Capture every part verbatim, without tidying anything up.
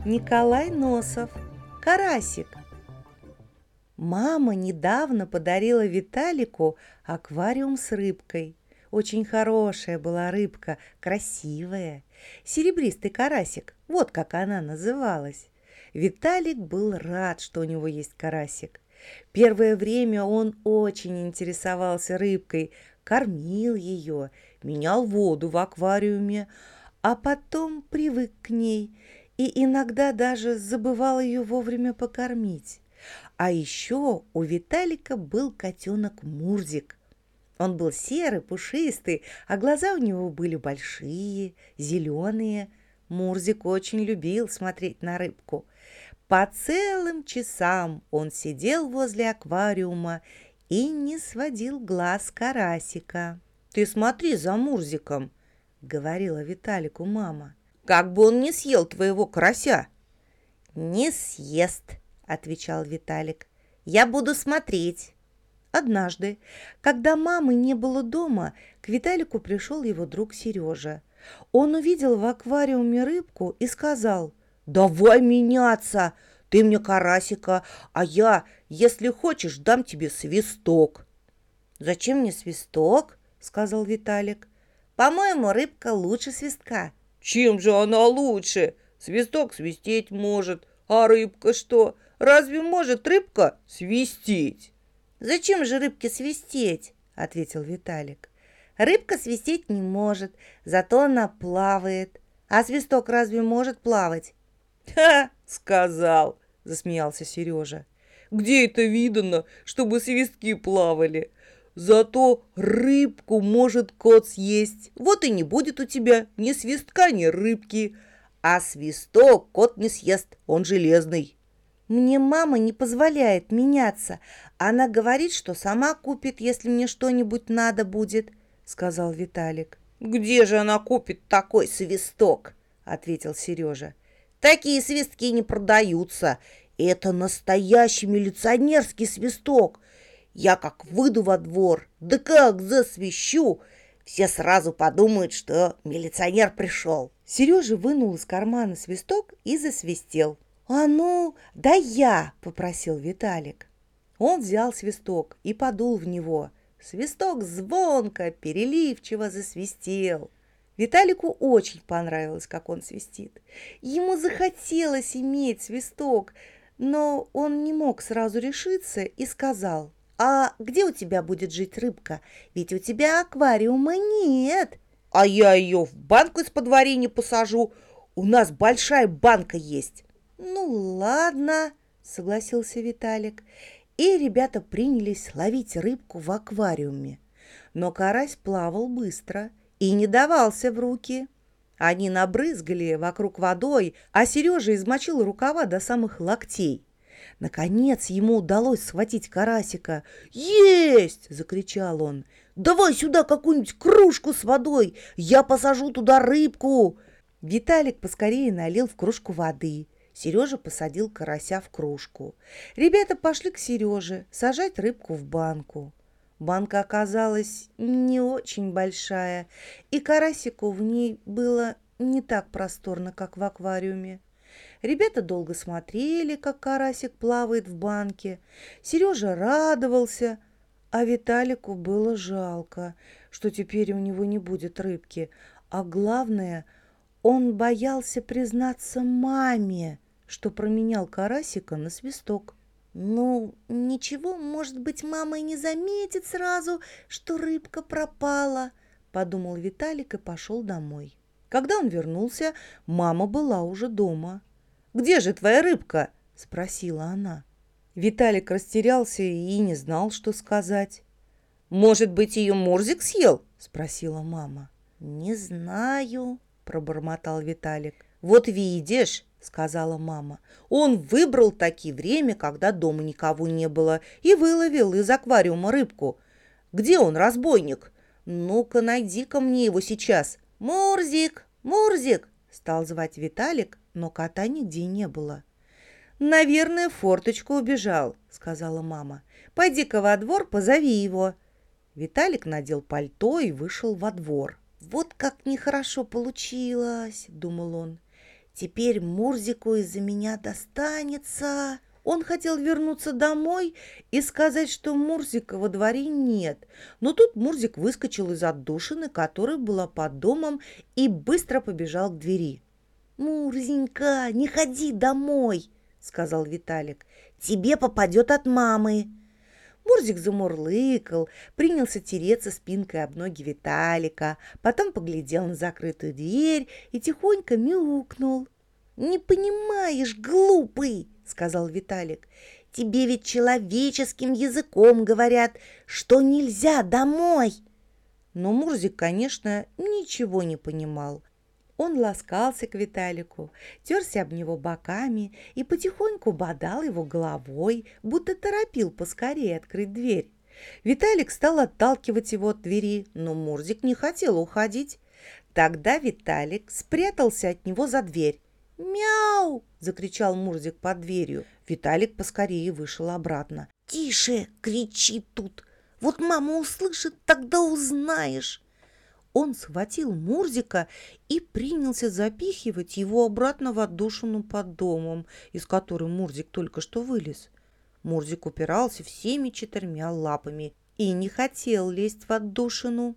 Николай Носов. Карасик. Мама недавно подарила Виталику аквариум с рыбкой. Очень хорошая была рыбка, красивая. Серебристый карасик, вот как она называлась. Виталик был рад, что у него есть карасик. Первое время он очень интересовался рыбкой, кормил ее, менял воду в аквариуме, а потом привык к ней и иногда даже забывал ее вовремя покормить. А еще у Виталика был котенок Мурзик. Он был серый, пушистый, а глаза у него были большие, зеленые. Мурзик очень любил смотреть на рыбку. По целым часам он сидел возле аквариума и не сводил глаз с карасика. «Ты смотри за Мурзиком», — говорила Виталику мама. «Как бы он не съел твоего карася». «Не съест», — отвечал Виталик. «Я буду смотреть». Однажды, когда мамы не было дома, к Виталику пришел его друг Сережа. Он увидел в аквариуме рыбку и сказал: «Давай меняться! Ты мне карасика, а я, если хочешь, дам тебе свисток». «Зачем мне свисток?» — сказал Виталик. «По-моему, рыбка лучше свистка». «Чем же она лучше? Свисток свистеть может, а рыбка что? Разве может рыбка свистеть?» «Зачем же рыбке свистеть?» — ответил Виталик. «Рыбка свистеть не может, зато она плавает. А свисток разве может плавать?» «Ха!» — сказал, — засмеялся Сережа. «Где это видано, чтобы свистки плавали? Зато рыбку может кот съесть. Вот и не будет у тебя ни свистка, ни рыбки. А свисток кот не съест, он железный». «Мне мама не позволяет меняться. Она говорит, что сама купит, если мне что-нибудь надо будет», — сказал Виталик. «Где же она купит такой свисток?» — ответил Сережа. «Такие свистки не продаются. Это настоящий милиционерский свисток. Я как выйду во двор, да как засвищу, все сразу подумают, что милиционер пришел». Сережа вынул из кармана свисток и засвистел. «А ну, да я!» — попросил Виталик. Он взял свисток и подул в него. Свисток звонко, переливчиво засвистел. Виталику очень понравилось, как он свистит. Ему захотелось иметь свисток, но он не мог сразу решиться и сказал: «А где у тебя будет жить рыбка? Ведь у тебя аквариума нет». «А я ее в банку из-под варенья посажу. У нас большая банка есть». «Ну ладно», — согласился Виталик. И ребята принялись ловить рыбку в аквариуме. Но карась плавал быстро и не давался в руки. Они набрызгали вокруг водой, а Сережа измочил рукава до самых локтей. Наконец ему удалось схватить карасика. «Есть!» — закричал он. «Давай сюда какую-нибудь кружку с водой, я посажу туда рыбку». Виталик поскорее налил в кружку воды. Сережа посадил карася в кружку. Ребята пошли к Сереже сажать рыбку в банку. Банка оказалась не очень большая, и карасику в ней было не так просторно, как в аквариуме. Ребята долго смотрели, как карасик плавает в банке. Сережа радовался, а Виталику было жалко, что теперь у него не будет рыбки. А главное, он боялся признаться маме, что променял карасика на свисток. «Ну, ничего, может быть, мама и не заметит сразу, что рыбка пропала», — подумал Виталик и пошел домой. Когда он вернулся, мама была уже дома. «Где же твоя рыбка?» — спросила она. Виталик растерялся и не знал, что сказать. «Может быть, ее Мурзик съел?» — спросила мама. «Не знаю», — пробормотал Виталик. «Вот видишь», — сказала мама, — «он выбрал таки время, когда дома никого не было, и выловил из аквариума рыбку. Где он, разбойник? Ну-ка, найди-ка мне его сейчас. Мурзик, Мурзик!» — стал звать Виталик, но кота нигде не было. «Наверное, в форточку убежал», — сказала мама. «Пойди-ка во двор, позови его». Виталик надел пальто и вышел во двор. «Вот как нехорошо получилось», — думал он. Теперь Мурзику из-за меня достанется. Он хотел вернуться домой и сказать, что Мурзика во дворе нет. Но тут Мурзик выскочил из отдушины, которая была под домом, и быстро побежал к двери. «Мурзенька, не ходи домой!» — сказал Виталик. «Тебе попадет от мамы!» Мурзик замурлыкал, принялся тереться спинкой об ноги Виталика, потом поглядел на закрытую дверь и тихонько мяукнул. «Не понимаешь, глупый!» — сказал Виталик. «Тебе ведь человеческим языком говорят, что нельзя домой!» Но Мурзик, конечно, ничего не понимал. Он ласкался к Виталику, терся об него боками и потихоньку бодал его головой, будто торопил поскорее открыть дверь. Виталик стал отталкивать его от двери, но Мурзик не хотел уходить. Тогда Виталик спрятался от него за дверь. «Мяу!» – закричал Мурзик под дверью. Виталик поскорее вышел обратно. «Тише!» – кричит тут. «Вот мама услышит, тогда узнаешь!» Он схватил Мурзика и принялся запихивать его обратно в отдушину под домом, из которой Мурзик только что вылез. Мурзик упирался всеми четырьмя лапами и не хотел лезть в отдушину.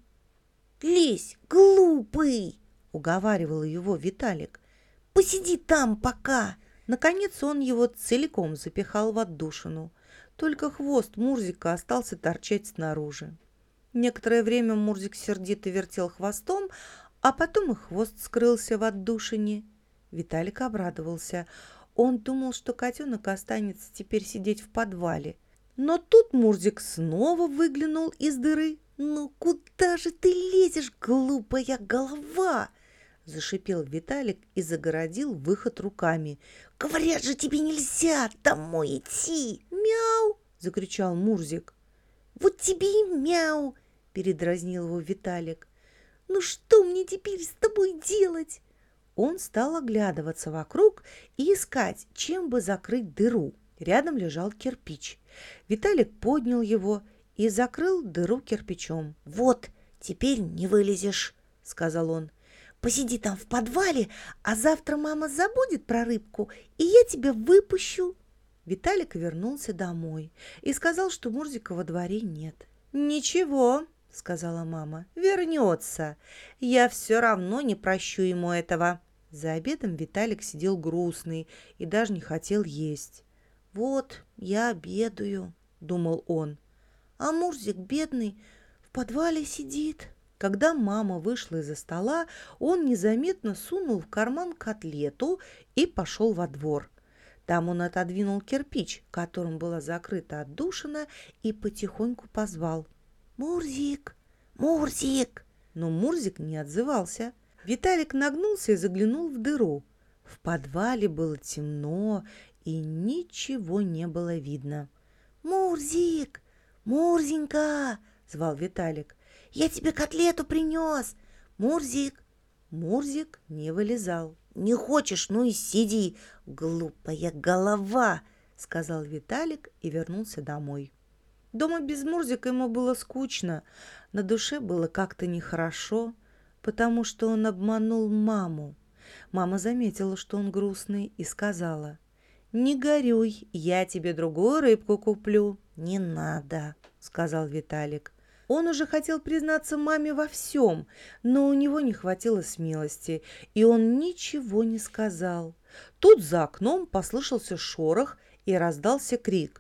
«Лезь, глупый!» — уговаривал его Виталик. «Посиди там пока!» Наконец он его целиком запихал в отдушину. Только хвост Мурзика остался торчать снаружи. Некоторое время Мурзик сердито вертел хвостом, а потом и хвост скрылся в отдушине. Виталик обрадовался. Он думал, что котенок останется теперь сидеть в подвале. Но тут Мурзик снова выглянул из дыры. «Ну куда же ты лезешь, глупая голова?» – зашипел Виталик и загородил выход руками. «Говорят же, тебе нельзя домой идти!» «Мяу!» – закричал Мурзик. «Вот тебе и мяу!» – передразнил его Виталик. «Ну что мне теперь с тобой делать?» Он стал оглядываться вокруг и искать, чем бы закрыть дыру. Рядом лежал кирпич. Виталик поднял его и закрыл дыру кирпичом. «Вот, теперь не вылезешь», — сказал он. «Посиди там в подвале, а завтра мама забудет про рыбку, и я тебя выпущу». Виталик вернулся домой и сказал, что Мурзика во дворе нет. «Ничего», — сказала мама, — «вернется. Я все равно не прощу ему этого». За обедом Виталик сидел грустный и даже не хотел есть. «Вот я обедаю», — думал он, — «а Мурзик бедный в подвале сидит». Когда мама вышла из-за стола, он незаметно сунул в карман котлету и пошел во двор. Там он отодвинул кирпич, которым была закрыта отдушина, и потихоньку позвал: «Мурзик! Мурзик!» Но Мурзик не отзывался. Виталик нагнулся и заглянул в дыру. В подвале было темно, и ничего не было видно. «Мурзик! Мурзенька!» — звал Виталик. «Я тебе котлету принес! Мурзик!» Мурзик не вылезал. «Не хочешь, ну и сиди, глупая голова!» — сказал Виталик и вернулся домой. Дома без Мурзика ему было скучно, на душе было как-то нехорошо, потому что он обманул маму. Мама заметила, что он грустный, и сказала: «Не горюй, я тебе другую рыбку куплю». «Не надо», — сказал Виталик. Он уже хотел признаться маме во всем, но у него не хватило смелости, и он ничего не сказал. Тут за окном послышался шорох и раздался крик: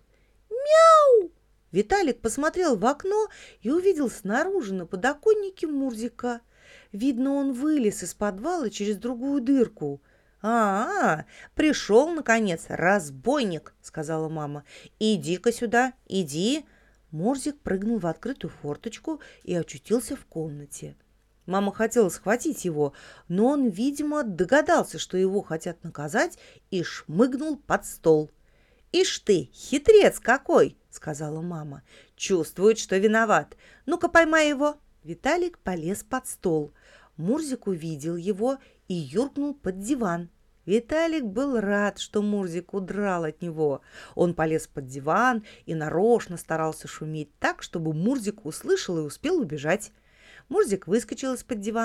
«Мяу!» Виталик посмотрел в окно и увидел снаружи на подоконнике Мурзика. Видно, он вылез из подвала через другую дырку. «А, пришел, наконец, разбойник!» — сказала мама. «Иди-ка сюда, иди!» Мурзик прыгнул в открытую форточку и очутился в комнате. Мама хотела схватить его, но он, видимо, догадался, что его хотят наказать, и шмыгнул под стол. «Ишь ты, хитрец какой!» — сказала мама. «Чувствует, что виноват. Ну-ка, поймай его!» Виталик полез под стол. Мурзик увидел его и юркнул под диван. Виталик был рад, что Мурзик удрал от него. Он полез под диван и нарочно старался шуметь так, чтобы Мурзик услышал и успел убежать. Мурзик выскочил из-под дивана.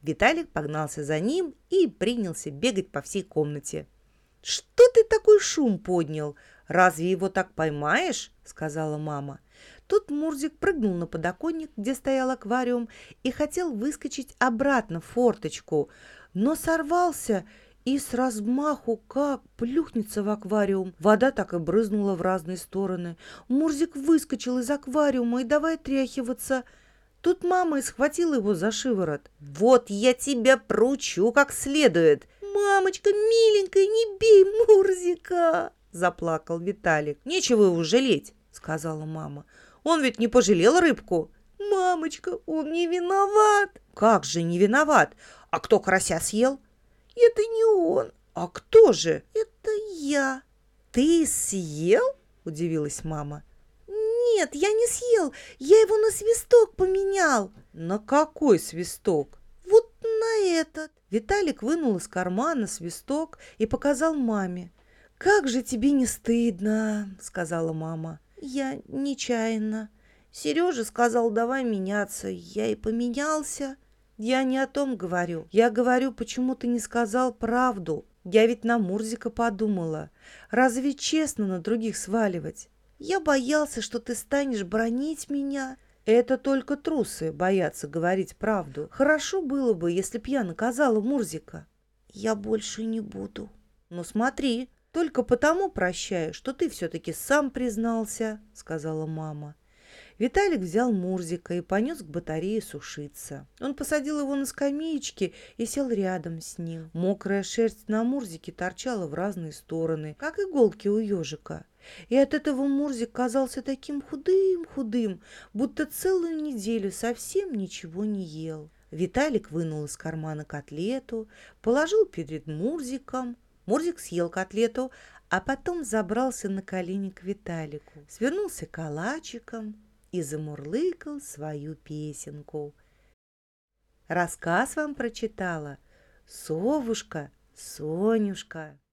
Виталик погнался за ним и принялся бегать по всей комнате. «Что ты такой шум поднял? Разве его так поймаешь?» – сказала мама. Тут Мурзик прыгнул на подоконник, где стоял аквариум, и хотел выскочить обратно в форточку, но сорвался и с размаху как плюхнется в аквариум. Вода так и брызнула в разные стороны. Мурзик выскочил из аквариума и давай тряхиваться. Тут мама и схватила его за шиворот. «Вот я тебя проучу как следует!» «Мамочка, миленькая, не бей Мурзика!» – заплакал Виталик. «Нечего его жалеть!» – сказала мама. «Он ведь не пожалел рыбку!» «Мамочка, он не виноват!» «Как же не виноват? А кто карася съел?» «Это не он!» «А кто же?» «Это я!» «Ты съел?» – удивилась мама. «Нет, я не съел, я его на свисток поменял». «На какой свисток?» «Вот на этот». Виталик вынул из кармана свисток и показал маме. «Как же тебе не стыдно», — сказала мама. «Я нечаянно. Сережа сказал, давай меняться. Я и поменялся». «Я не о том говорю. Я говорю, почему ты не сказал правду. Я ведь на Мурзика подумала. Разве честно на других сваливать? Я боялся, что ты станешь бранить меня». «Это только трусы боятся говорить правду. Хорошо было бы, если б я наказала Мурзика». «Я больше не буду». «Ну смотри, только потому прощаю, что ты все-таки сам признался», — сказала мама. Виталик взял Мурзика и понес к батарее сушиться. Он посадил его на скамеечке и сел рядом с ним. Мокрая шерсть на Мурзике торчала в разные стороны, как иголки у ежика. И от этого Мурзик казался таким худым-худым, будто целую неделю совсем ничего не ел. Виталик вынул из кармана котлету, положил перед Мурзиком. Мурзик съел котлету, а потом забрался на колени к Виталику, свернулся калачиком и замурлыкал свою песенку. Рассказ вам прочитала совушка Сонюшка.